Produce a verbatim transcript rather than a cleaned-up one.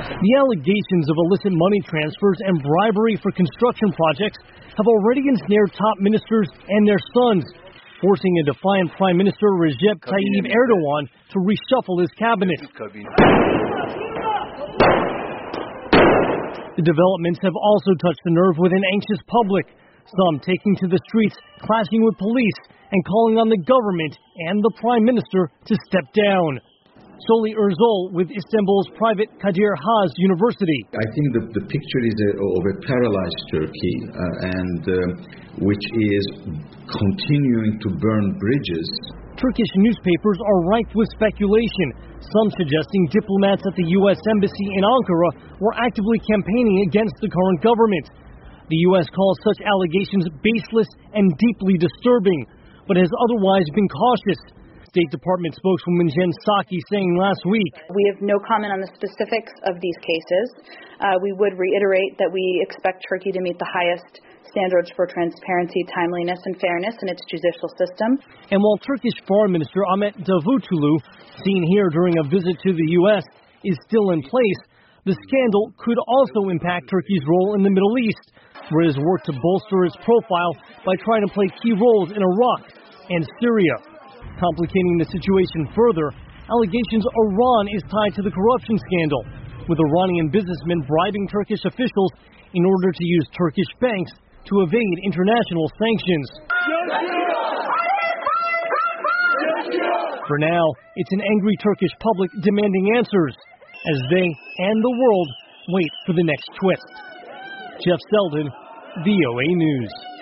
The allegations of illicit money transfers and bribery for construction projects have already ensnared top ministers and their sons, forcing a defiant Prime Minister Recep Tayyip Erdogan to reshuffle his cabinet. The developments have also touched the nerve with an anxious public, some taking to the streets, clashing with police, and calling on the government and the Prime Minister to step down. Soli Erzol with Istanbul's private Kadir Has University. I think the, the picture is a, of a paralyzed Turkey, uh, and uh, which is continuing to burn bridges. Turkish newspapers are rife with speculation, some suggesting diplomats at the U S Embassy in Ankara were actively campaigning against the current government. The U S calls such allegations baseless and deeply disturbing, but has otherwise been cautious. State Department spokeswoman Jen Psaki saying last week, "We have no comment on the specifics of these cases. Uh, we would reiterate that we expect Turkey to meet the highest standards for transparency, timeliness, and fairness in its judicial system." And while Turkish Foreign Minister Ahmet Davutoglu, seen here during a visit to the U S, is still in place, the scandal could also impact Turkey's role in the Middle East, where it has worked to bolster its profile by trying to play key roles in Iraq and Syria. Complicating the situation further, allegations Iran is tied to the corruption scandal, with Iranian businessmen bribing Turkish officials in order to use Turkish banks to evade international sanctions. For now, it's an angry Turkish public demanding answers, as they and the world wait for the next twist. Jeff Selden, V O A News.